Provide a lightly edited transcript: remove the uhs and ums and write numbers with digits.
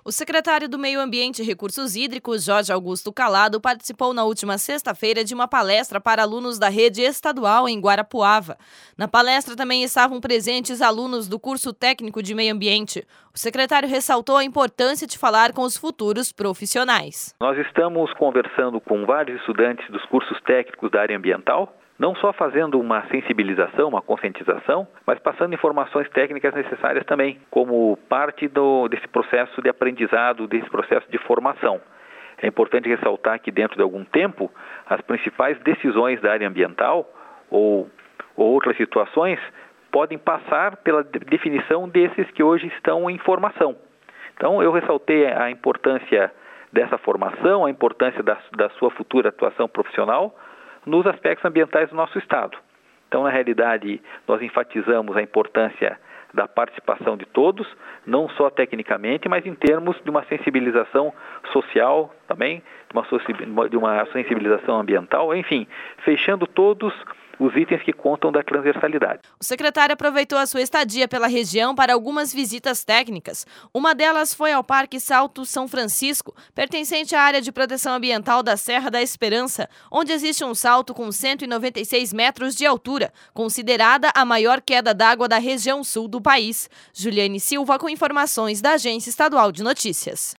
O secretário do Meio Ambiente e Recursos Hídricos, Jorge Augusto Calado, participou na última sexta-feira de uma palestra para alunos da rede estadual em Guarapuava. Na palestra também estavam presentes alunos do curso técnico de Meio Ambiente. O secretário ressaltou a importância de falar com os futuros profissionais. Nós estamos conversando com vários estudantes dos cursos técnicos da área ambiental, não só fazendo uma sensibilização, uma conscientização, mas passando informações técnicas necessárias também, como parte desse processo de aprendizado, desse processo de formação. É importante ressaltar que dentro de algum tempo, as principais decisões da área ambiental ou outras situações podem passar pela definição desses que hoje estão em formação. Então, eu ressaltei a importância dessa formação, a importância da sua futura atuação profissional nos aspectos ambientais do nosso Estado. Então, na realidade, nós enfatizamos a importância da participação de todos, não só tecnicamente, mas em termos de uma sensibilização social também, de uma sensibilização ambiental, enfim, fechando todos os itens que contam da transversalidade. O secretário aproveitou a sua estadia pela região para algumas visitas técnicas. Uma delas foi ao Parque Salto São Francisco, pertencente à área de proteção ambiental da Serra da Esperança, onde existe um salto com 196 metros de altura, considerada a maior queda d'água da região sul do país. Juliane Silva com informações da Agência Estadual de Notícias.